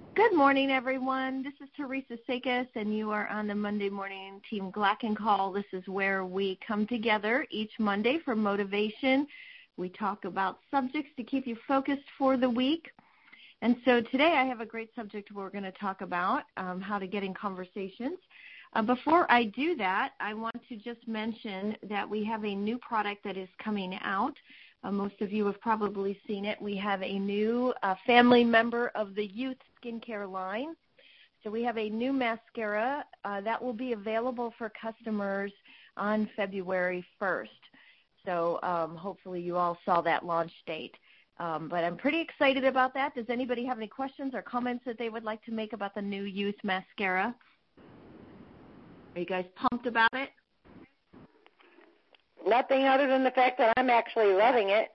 Good morning, everyone. This is Teresa Sakis, and you are on the Monday Morning Team Glacken Call. This is where we come together each Monday for motivation. We talk about subjects to keep you focused for the week. And so today I have a great subject we're going to talk about, how to get in conversations. Before I do that, I want to just mention that we have a new product that is coming out. Most of you have probably seen it. We have a new family member of the youth skincare line. So we have a new mascara that will be available for customers on February 1st. So hopefully you all saw that launch date. But I'm pretty excited about that. Does anybody have any questions or comments that they would like to make about the new youth mascara? Are you guys pumped about it? Nothing other than the fact that I'm actually loving it.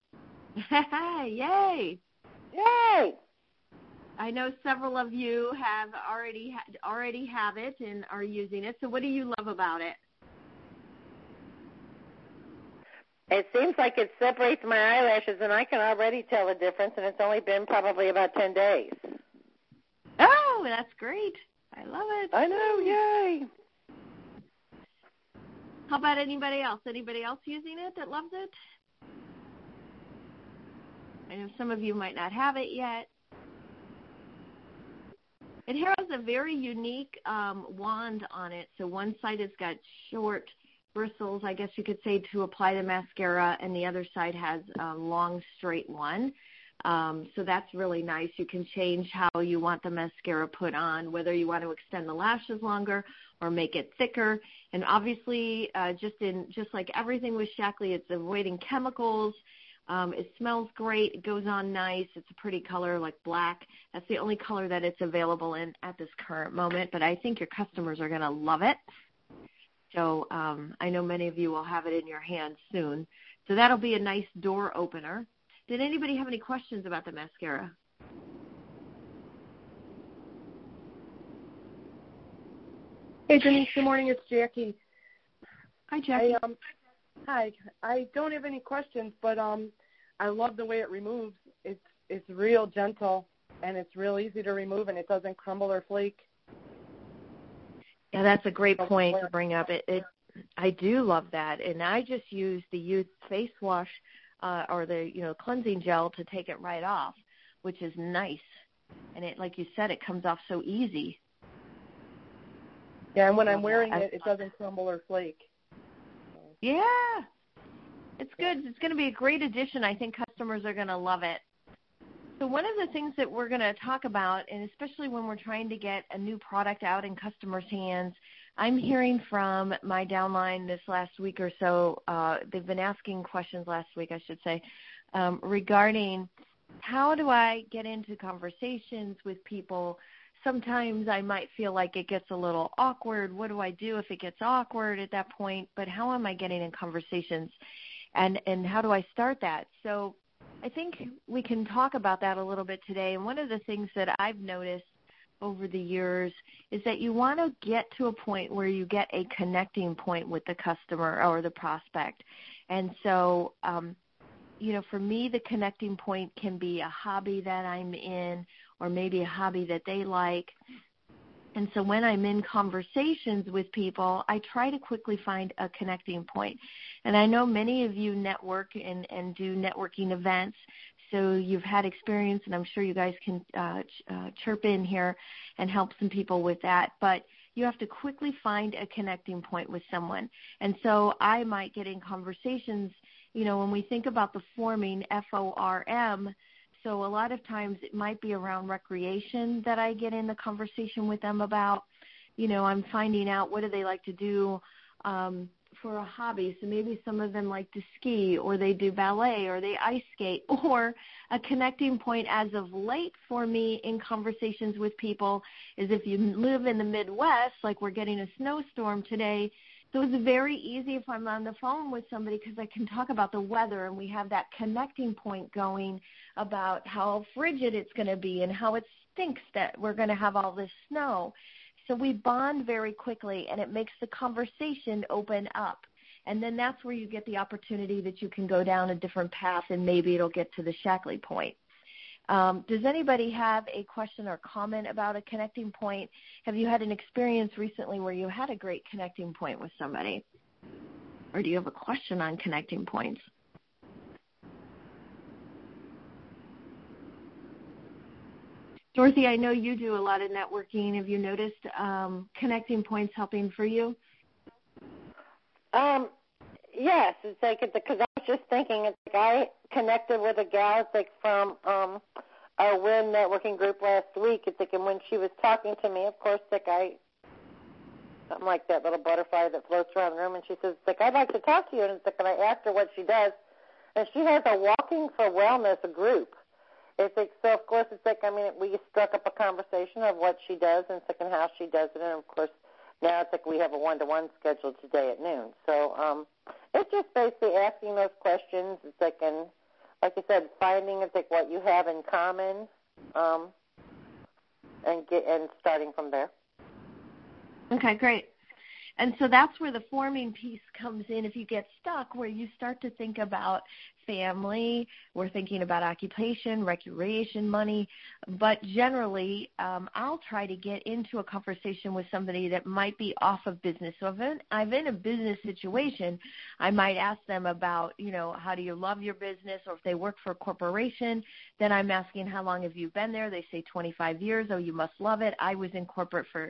Yay! Yay! I know several of you have already have it and are using it. So what do you love about it? It seems like it separates my eyelashes, and I can already tell the difference, and it's only been probably about 10 days. Oh, that's great. I love it. I know, yay. How about anybody else? Anybody else using it that loves it? I know some of you might not have it yet. It has a very unique wand on it. So one side has got short bristles, I guess you could say, to apply the mascara, and the other side has a long, straight one. So that's really nice. You can change how you want the mascara put on, whether you want to extend the lashes longer or make it thicker. And obviously, just like everything with Shaklee, it's avoiding chemicals. It smells great. It goes on nice. It's a pretty color like black. That's the only color that it's available in at this current moment, but I think your customers are going to love it. So I know many of you will have it in your hands soon. So that'll be a nice door opener. Did anybody have any questions about the mascara? Hey, Denise. Good morning. It's Jackie. Hi, Jackie. Hi. I don't have any questions, but I love the way it removes. It's real gentle, and it's real easy to remove, and it doesn't crumble or flake. Yeah, that's a great point to bring up. I do love that, and I just use the youth face wash or the cleansing gel to take it right off, which is nice. And it, like you said, it comes off so easy. Yeah, and when I'm wearing it, it doesn't crumble or flake. Yeah, it's good. It's going to be a great addition. I think customers are going to love it. So one of the things that we're going to talk about, and especially when we're trying to get a new product out in customers' hands, I'm hearing from my downline this last week or so, they've been asking questions last week, I should say, regarding how do I get into conversations with people. Sometimes I might feel like it gets a little awkward. What do I do if it gets awkward at that point? But how am I getting in conversations, and how do I start that? So I think we can talk about that a little bit today. And one of the things that I've noticed over the years is that you want to get to a point where you get a connecting point with the customer or the prospect. And so, for me, the connecting point can be a hobby that I'm in or maybe a hobby that they like. And so when I'm in conversations with people, I try to quickly find a connecting point. And I know many of you network and do networking events, so you've had experience, and I'm sure you guys can chirp in here and help some people with that. But you have to quickly find a connecting point with someone. And so I might get in conversations, when we think about the forming, FORM, so a lot of times it might be around recreation that I get in the conversation with them about. I'm finding out what do they like to do for a hobby. So maybe some of them like to ski, or they do ballet, or they ice skate, or a connecting point as of late for me in conversations with people is if you live in the Midwest, like we're getting a snowstorm today. So it's very easy if I'm on the phone with somebody because I can talk about the weather, and we have that connecting point going about how frigid it's going to be and how it stinks that we're going to have all this snow. So we bond very quickly, and it makes the conversation open up. And then that's where you get the opportunity that you can go down a different path, and maybe it'll get to the Shaklee point. Does anybody have a question or comment about a connecting point? Have you had an experience recently where you had a great connecting point with somebody? Or do you have a question on connecting points? Dorothy, I know you do a lot of networking. Have you noticed connecting points helping for you? Yes, it's like because I was just thinking, it's like I connected with a gal, it's like from our WIN networking group last week. It's like, and when she was talking to me, of course, like I'm like that little butterfly that floats around the room, and she says, it's like, I'd like to talk to you, and it's like, and I asked her what she does, and she has a Walking for Wellness group. It's like, so of course, it's like, I mean, we struck up a conversation of what she does and like, and how she does it, and of course, now it's like we have a one-to-one scheduled today at noon. So it's just basically asking those questions. It's like, and like you said, finding it's like what you have in common, and starting from there. Okay, great. And so that's where the forming piece comes in. If you get stuck, where you start to think about family, we're thinking about occupation, recreation, money, but generally I'll try to get into a conversation with somebody that might be off of business. So if I'm in a business situation, I might ask them about, how do you love your business, or if they work for a corporation, then I'm asking, how long have you been there? They say 25 years. Oh, you must love it. I was in corporate for,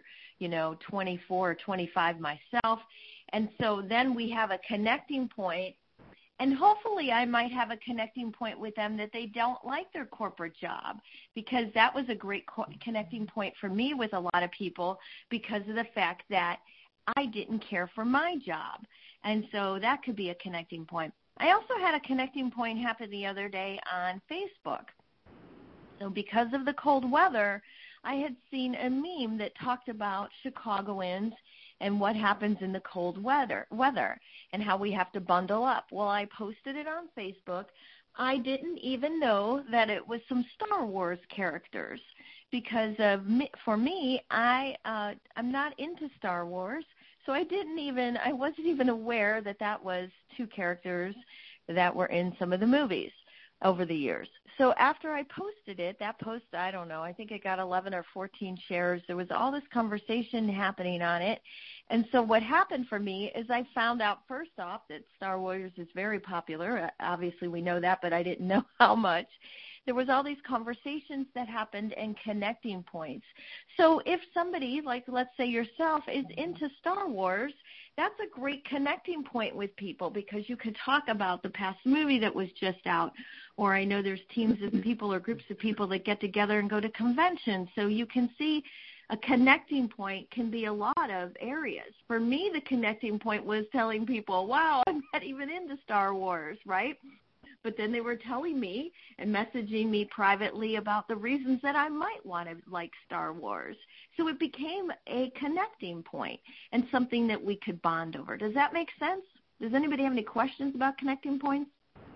24 or 25 myself. And so then we have a connecting point. And hopefully I might have a connecting point with them that they don't like their corporate job, because that was a great connecting point for me with a lot of people because of the fact that I didn't care for my job. And so that could be a connecting point. I also had a connecting point happen the other day on Facebook. So because of the cold weather, I had seen a meme that talked about Chicagoans and what happens in the cold weather and how we have to bundle up. Well, I posted it on Facebook. I didn't even know that it was some Star Wars characters because for me, I'm not into Star Wars, so I wasn't even aware that was two characters that were in some of the movies over the years. So after I posted it, that post, I don't know, I think it got 11 or 14 shares. There was all this conversation happening on it. And so what happened for me is I found out first off that Star Wars is very popular. Obviously we know that, but I didn't know how much. There was all these conversations that happened and connecting points. So if somebody, like let's say yourself, is into Star Wars, that's a great connecting point with people because you could talk about the past movie that was just out. Or I know there's teams of people or groups of people that get together and go to conventions. So you can see a connecting point can be a lot of areas. For me, the connecting point was telling people, wow, I'm not even into Star Wars, right? But then they were telling me and messaging me privately about the reasons that I might want to like Star Wars. So it became a connecting point and something that we could bond over. Does that make sense? Does anybody have any questions about connecting points?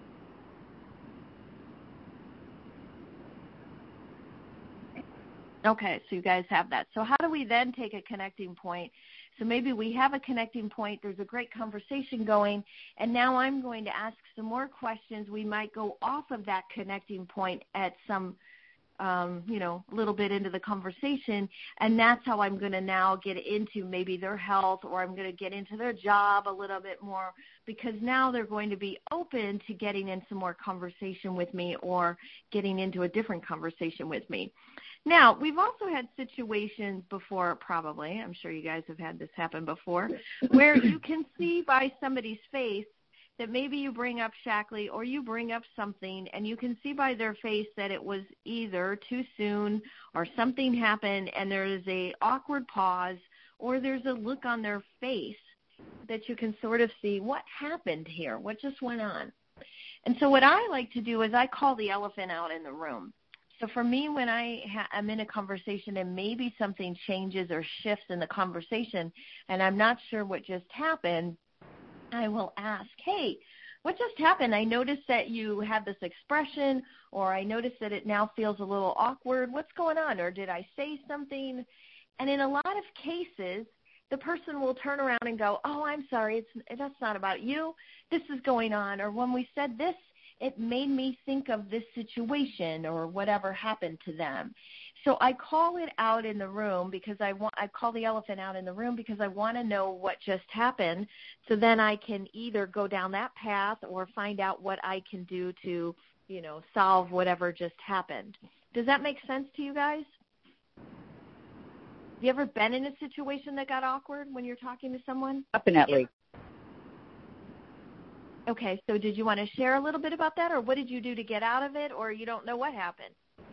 Okay, so you guys have that. So how do we then take a connecting point? So maybe we have a connecting point, there's a great conversation going, and now I'm going to ask some more questions. We might go off of that connecting point at some, little bit into the conversation, and that's how I'm going to now get into maybe their health, or I'm going to get into their job a little bit more, because now they're going to be open to getting in some more conversation with me or getting into a different conversation with me. Now, we've also had situations before, probably, I'm sure you guys have had this happen before, where you can see by somebody's face that maybe you bring up Shaklee or you bring up something, and you can see by their face that it was either too soon or something happened and there is a awkward pause or there's a look on their face that you can sort of see what happened here, what just went on. And so what I like to do is I call the elephant out in the room. So for me, when I'm in a conversation and maybe something changes or shifts in the conversation and I'm not sure what just happened, I will ask, hey, what just happened? I noticed that you had this expression, or I noticed that it now feels a little awkward. What's going on? Or did I say something? And in a lot of cases, the person will turn around and go, oh, I'm sorry, that's not about you. This is going on. Or when we said this, it made me think of this situation or whatever happened to them. So I call it out in the room because I call the elephant out in the room because I want to know what just happened, so then I can either go down that path or find out what I can do to, solve whatever just happened. Does that make sense to you guys? Have you ever been in a situation that got awkward when you're talking to someone? Definitely. Okay, so did you want to share a little bit about that, or what did you do to get out of it, or you don't know what happened?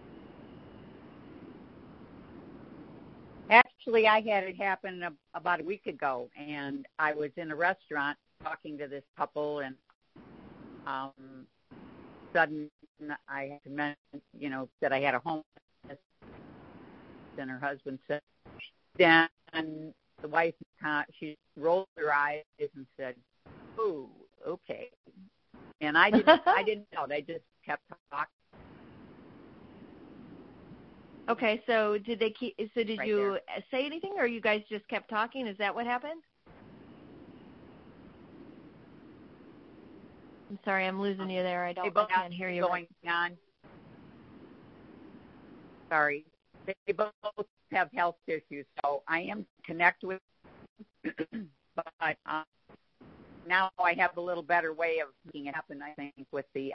Actually, I had it happen about a week ago, and I was in a restaurant talking to this couple, and sudden I had to mention, that I had a home, and her husband said, then the wife, she rolled her eyes and said, "Oh, okay." And I didn't know. They just kept talking. Okay, so did Right you there. say anything, or you guys just kept talking? Is that what happened? I'm sorry, I'm losing you there. I can't hear you. Going on. Sorry. They both have health issues, so I am connected with but now I have a little better way of making it happen, I think, with the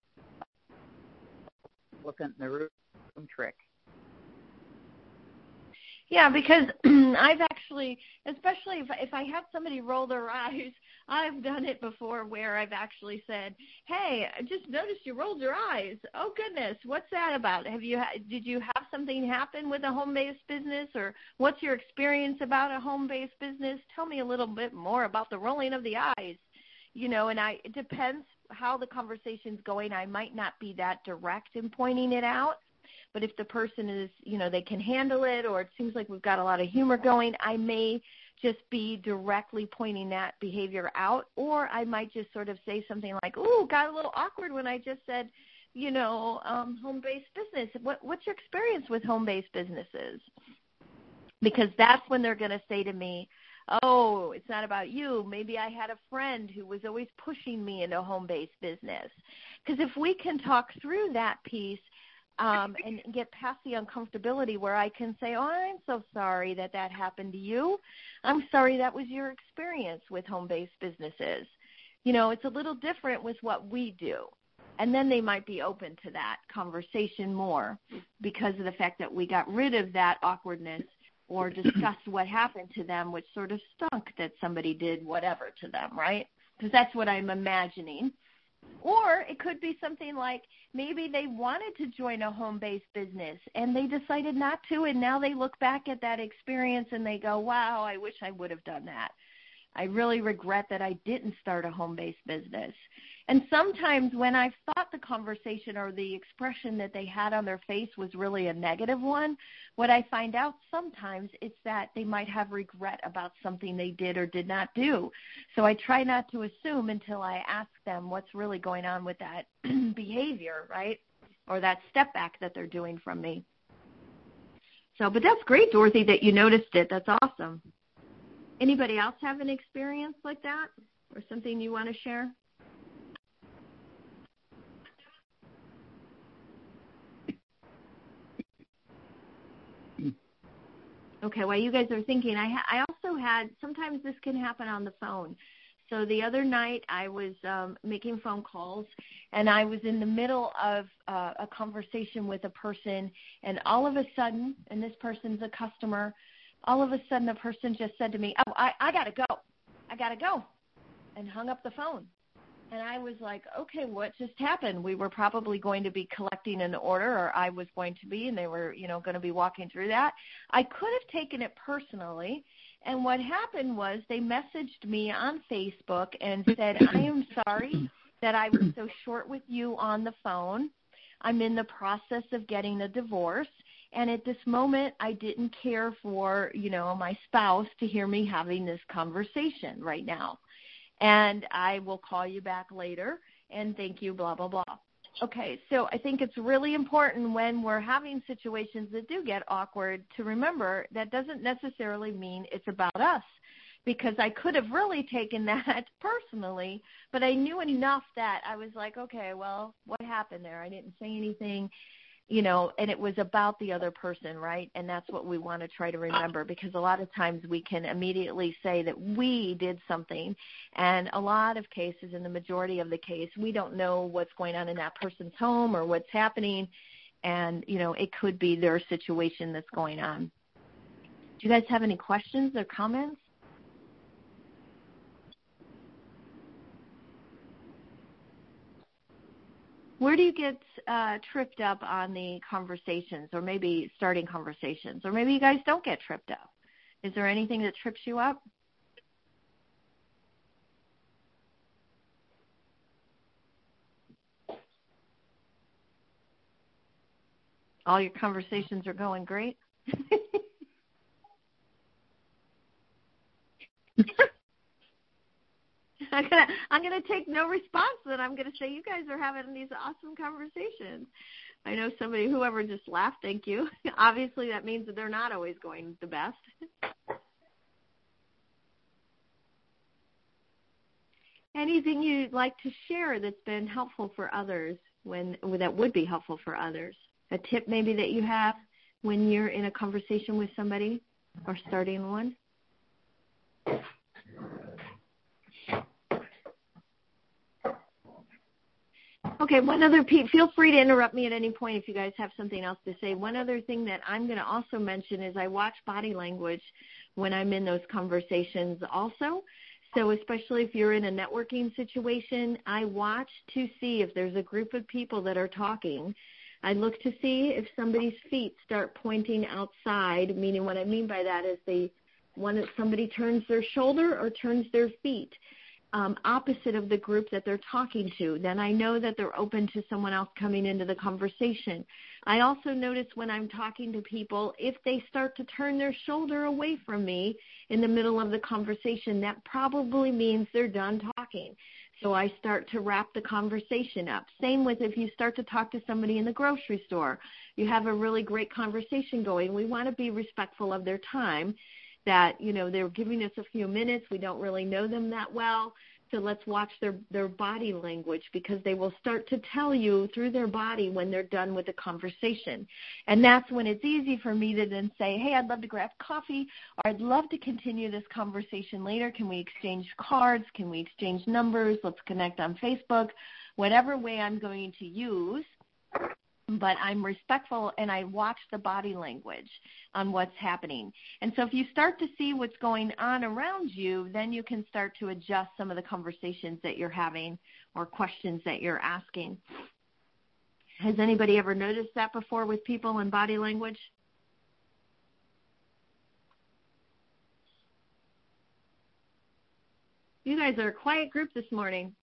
looking in the room trick. Yeah, because I've actually, especially if I have somebody roll their eyes, I've done it before where I've actually said, "Hey, I just noticed you rolled your eyes. Oh goodness, what's that about? Did you have something happen with a home-based business, or what's your experience about a home-based business? Tell me a little bit more about the rolling of the eyes." And it depends how the conversation's going. I might not be that direct in pointing it out. But if the person is, they can handle it, or it seems like we've got a lot of humor going, I may just be directly pointing that behavior out, or I might just sort of say something like, "Ooh, got a little awkward when I just said, home-based business. What's your experience with home-based businesses?" Because that's when they're going to say to me, "Oh, it's not about you. Maybe I had a friend who was always pushing me into home-based business." Because if we can talk through that piece, and get past the uncomfortability where I can say, "Oh, I'm so sorry that happened to you. I'm sorry that was your experience with home-based businesses." It's a little different with what we do. And then they might be open to that conversation more because of the fact that we got rid of that awkwardness or discussed what happened to them, which sort of stunk that somebody did whatever to them, right? Because that's what I'm imagining. Or it could be something like maybe they wanted to join a home-based business and they decided not to, and now they look back at that experience and they go, "Wow, I wish I would have done that. I really regret that I didn't start a home-based business." And sometimes when I've thought the conversation or the expression that they had on their face was really a negative one, what I find out sometimes it's that they might have regret about something they did or did not do. So I try not to assume until I ask them what's really going on with that behavior, right, or that step back that they're doing from me. So, but that's great, Dorothy, that you noticed it. That's awesome. Anybody else have an experience like that or something you want to share? Okay, while you guys are thinking, I also had, sometimes this can happen on the phone. So the other night I was making phone calls, and I was in the middle of a conversation with a person, and all of a sudden, and this person's a customer, all of a sudden the person just said to me, "Oh, I got to go, and hung up the phone. And I was like, okay, what just happened? We were probably going to be collecting an order, or I was going to be, and they were, going to be walking through that. I could have taken it personally, and what happened was they messaged me on Facebook and said, "I am sorry that I was so short with you on the phone. I'm in the process of getting a divorce, and at this moment I didn't care for, my spouse to hear me having this conversation right now. And I will call you back later, and thank you, blah, blah, blah." Okay, so I think it's really important when we're having situations that do get awkward to remember that doesn't necessarily mean it's about us. because I could have really taken that personally, but I knew enough that I was like, okay, well, what happened there? I didn't say anything, and it was about the other person, right? And that's what we want to try to remember, because a lot of times we can immediately say that we did something, and a lot of cases, in the majority of the case, we don't know what's going on in that person's home or what's happening, and, it could be their situation that's going on. Do you guys have any questions or comments? Where do you get tripped up on the conversations, or maybe starting conversations, or maybe you guys don't get tripped up? Is there anything that trips you up? All your conversations are going great? I'm gonna take no response, and I'm gonna say you guys are having these awesome conversations. I know whoever just laughed, thank you. Obviously, that means that they're not always going the best. Anything you'd like to share that's been helpful for others, that would be helpful for others? A tip maybe that you have when you're in a conversation with somebody or starting one? Okay, feel free to interrupt me at any point if you guys have something else to say. One other thing that I'm going to also mention is I watch body language when I'm in those conversations also. So especially if you're in a networking situation, I watch to see if there's a group of people that are talking. I look to see if somebody's feet start pointing outside, meaning what I mean by that is somebody turns their shoulder or turns their feet opposite of the group that they're talking to, then I know that they're open to someone else coming into the conversation. I also notice when I'm talking to people, if they start to turn their shoulder away from me in the middle of the conversation, that probably means they're done talking. So I start to wrap the conversation up. Same with if you start to talk to somebody in the grocery store. You have a really great conversation going. We want to be respectful of their time, that, they're giving us a few minutes. We don't really know them that well. So let's watch their body language, because they will start to tell you through their body when they're done with the conversation. And that's when it's easy for me to then say, hey, I'd love to grab coffee, or I'd love to continue this conversation later. Can we exchange cards? Can we exchange numbers? Let's connect on Facebook. Whatever way I'm going to use. But I'm respectful, and I watch the body language on what's happening. And so if you start to see what's going on around you, then you can start to adjust some of the conversations that you're having or questions that you're asking. Has anybody ever noticed that before with people and body language? You guys are a quiet group this morning.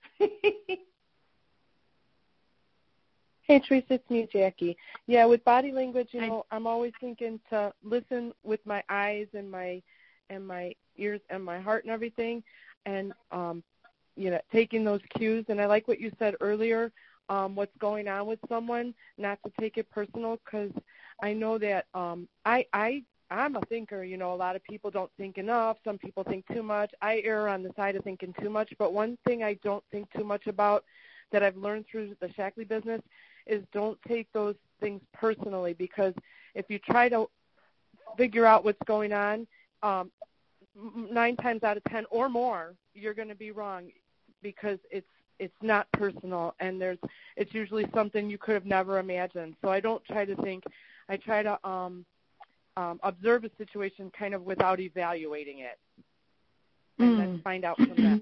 Hey, Teresa, it's me, Jackie. Yeah, with body language, I'm always thinking to listen with my eyes and my ears and my heart and everything, and taking those cues. And I like what you said earlier, what's going on with someone, not to take it personal, because I know that I'm a thinker. A lot of people don't think enough. Some people think too much. I err on the side of thinking too much. But one thing I don't think too much about that I've learned through the Shaklee business is don't take those things personally, because if you try to figure out what's going on, 9 times out of 10 or more, you're going to be wrong, because it's not personal, and it's usually something you could have never imagined. So I don't try to think. I try to observe a situation kind of without evaluating it, and then find out from that.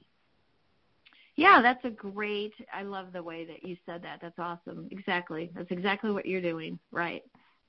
Yeah, I love the way that you said that. That's awesome. Exactly. That's exactly what you're doing. Right.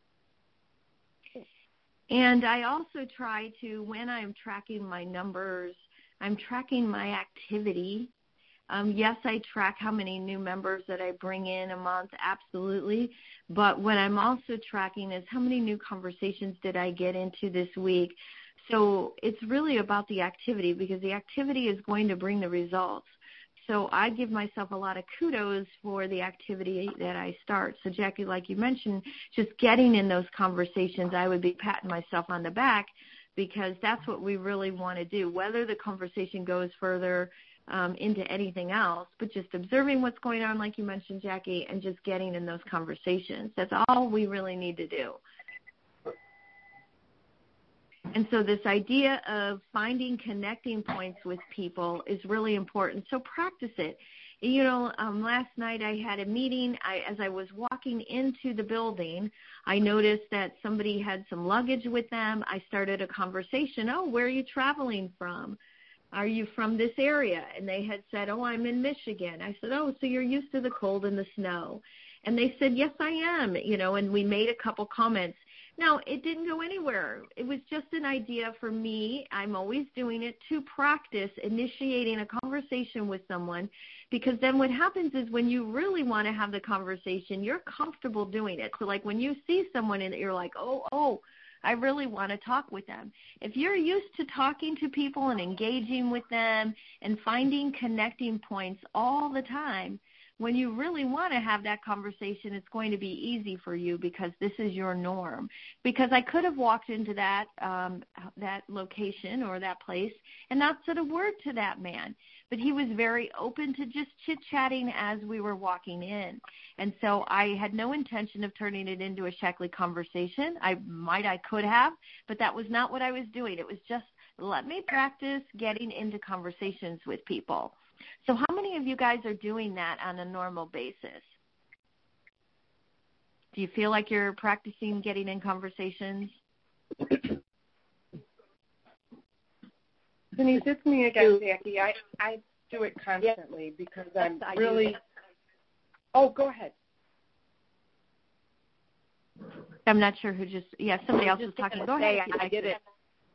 And I also try to, when I'm tracking my numbers, I'm tracking my activity. Yes, I track how many new members that I bring in a month, absolutely. But what I'm also tracking is how many new conversations did I get into this week. So it's really about the activity, because the activity is going to bring the results. So I give myself a lot of kudos for the activity that I start. So, Jackie, like you mentioned, just getting in those conversations, I would be patting myself on the back because that's what we really want to do, whether the conversation goes further into anything else, but just observing what's going on, like you mentioned, Jackie, and just getting in those conversations. That's all we really need to do. And so this idea of finding connecting points with people is really important. So practice it. You know, last night I had a meeting. As I was walking into the building, I noticed that somebody had some luggage with them. I started a conversation. Oh, where are you traveling from? Are you from this area? And they had said, oh, I'm in Michigan. I said, oh, so you're used to the cold and the snow. And they said, yes, I am, you know, and we made a couple comments. Now, it didn't go anywhere. It was just an idea for me. I'm always doing it to practice initiating a conversation with someone, because then what happens is when you really want to have the conversation, you're comfortable doing it. So like when you see someone and you're like, oh, I really want to talk with them. If you're used to talking to people and engaging with them and finding connecting points all the time, when you really want to have that conversation, it's going to be easy for you because this is your norm. Because I could have walked into that location or that place and not said a word to that man, but he was very open to just chit-chatting as we were walking in. And so I had no intention of turning it into a Shaklee conversation. I could have, but that was not what I was doing. It was just let me practice getting into conversations with people. So how many of you guys are doing that on a normal basis? Do you feel like you're practicing getting in conversations? Denise, it's me again, Jackie. I do it constantly because I'm really – oh, go ahead. I'm not sure who just – somebody else was talking. Go ahead. I did it.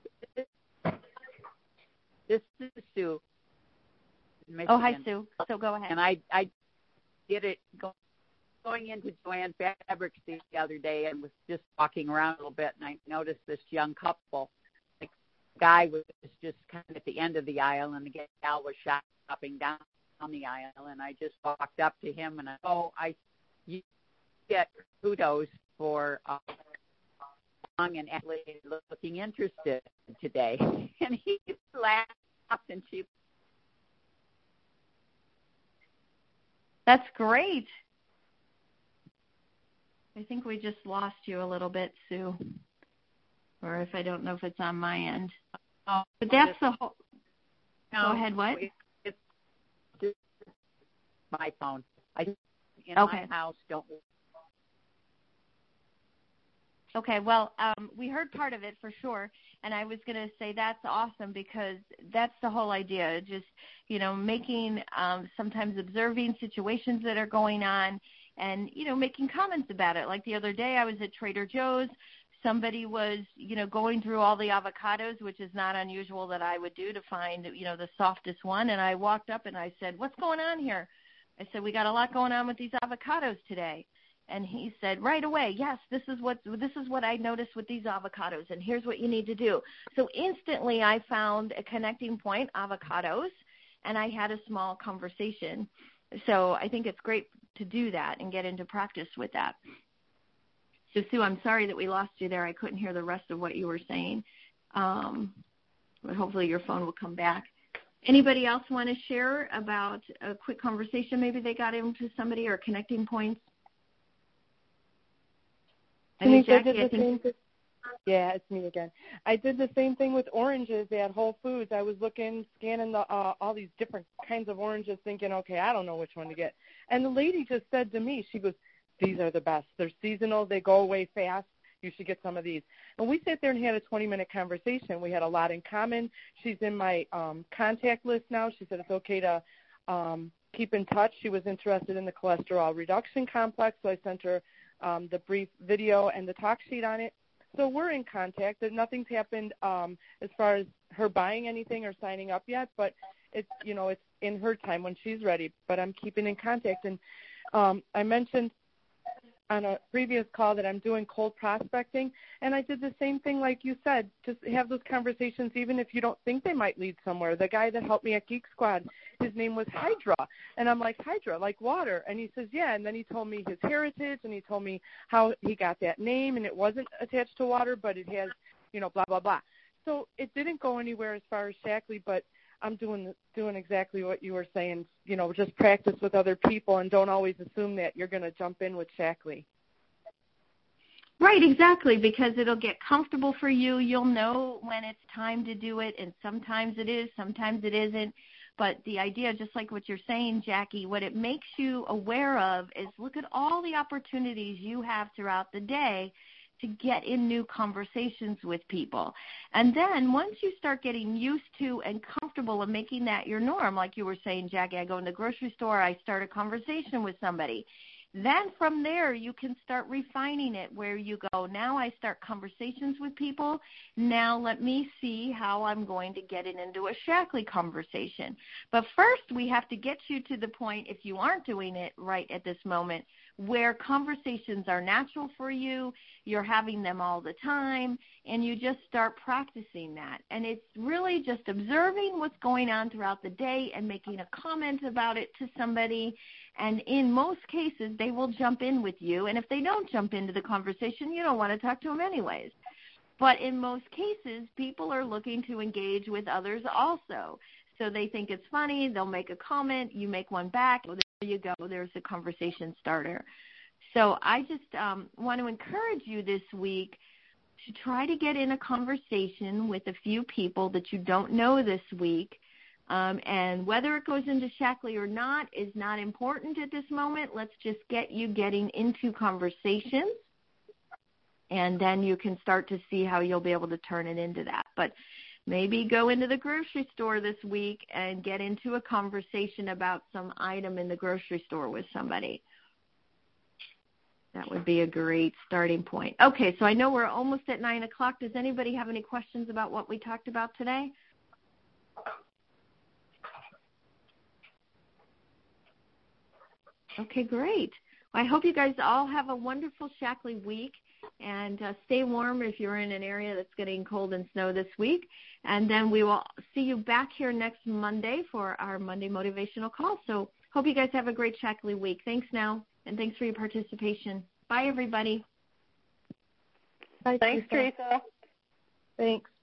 This is Sue. Michigan. Oh, hi, Sue. So go ahead. And I did it going into Joann Fabrics the other day and was just walking around a little bit, and I noticed this young couple. The guy was just kind of at the end of the aisle, and the gal was shopping down the aisle, and I just walked up to him, and you get kudos for and actually looking interested today. And he laughed, and she. That's great. I think we just lost you a little bit, Sue. Or if I don't know if it's on my end. Oh, but that's the whole. No, go ahead, what? It's just my phone. In my house, don't. Okay, well, we heard part of it for sure, and I was going to say that's awesome because that's the whole idea, just, making, sometimes observing situations that are going on and, making comments about it. Like the other day I was at Trader Joe's. Somebody was, going through all the avocados, which is not unusual that I would do to find, the softest one, and I walked up and I said, what's going on here? I said, we got a lot going on with these avocados today. And he said right away, yes, this is what I noticed with these avocados, and here's what you need to do. So instantly I found a connecting point, avocados, and I had a small conversation. So I think it's great to do that and get into practice with that. So, Sue, I'm sorry that we lost you there. I couldn't hear the rest of what you were saying, but hopefully your phone will come back. Anybody else want to share about a quick conversation maybe they got into somebody or connecting points? Jackie, yeah, it's me again. I did the same thing with oranges at Whole Foods. I was scanning all these different kinds of oranges, thinking, okay, I don't know which one to get. And the lady just said to me, she goes, these are the best. They're seasonal. They go away fast. You should get some of these. And we sat there and had a 20-minute conversation. We had a lot in common. She's in my contact list now. She said it's okay to keep in touch. She was interested in the cholesterol reduction complex, so I sent her the brief video and the talk sheet on it. So we're in contact. Nothing's happened as far as her buying anything or signing up yet, but it's in her time when she's ready. But I'm keeping in contact. And I mentioned on a previous call that I'm doing cold prospecting, and I did the same thing like you said, just have those conversations even if you don't think they might lead somewhere. The guy that helped me at Geek Squad, his name was Hydra, and I'm like, Hydra, like water? And he says, yeah, and then he told me his heritage, and he told me how he got that name, and it wasn't attached to water, but it has, blah, blah, blah. So it didn't go anywhere as far as Shaklee, but I'm doing exactly what you were saying. You know, just practice with other people and don't always assume that you're going to jump in with Shaklee. Right, exactly, because it'll get comfortable for you. You'll know when it's time to do it, and sometimes it is, sometimes it isn't. But the idea, just like what you're saying, Jackie, what it makes you aware of is look at all the opportunities you have throughout the day to get in new conversations with people. And then once you start getting used to and comfortable and making that your norm, like you were saying, Jackie, I go in the grocery store, I start a conversation with somebody. Then from there, you can start refining it where you go, now I start conversations with people. Now let me see how I'm going to get it into a Shaklee conversation. But first, we have to get you to the point, if you aren't doing it right at this moment, where conversations are natural for you, you're having them all the time, and you just start practicing that. And it's really just observing what's going on throughout the day and making a comment about it to somebody. And in most cases, they will jump in with you. And if they don't jump into the conversation, you don't want to talk to them anyways. But in most cases, people are looking to engage with others also. So they think it's funny, they'll make a comment, you make one back, well, there you go, there's a conversation starter. So I just want to encourage you this week to try to get in a conversation with a few people that you don't know this week. And whether it goes into Shaklee or not is not important at this moment. Let's just get you getting into conversations, and then you can start to see how you'll be able to turn it into that. But maybe go into the grocery store this week and get into a conversation about some item in the grocery store with somebody. That would be a great starting point. Okay, so I know we're almost at 9 o'clock. Does anybody have any questions about what we talked about today? Okay, great. Well, I hope you guys all have a wonderful Shaklee week, and stay warm if you're in an area that's getting cold and snow this week. And then we will see you back here next Monday for our Monday motivational call. So hope you guys have a great Shaklee week. Thanks now, and thanks for your participation. Bye, everybody. Bye, Thanks, Teresa. Thanks.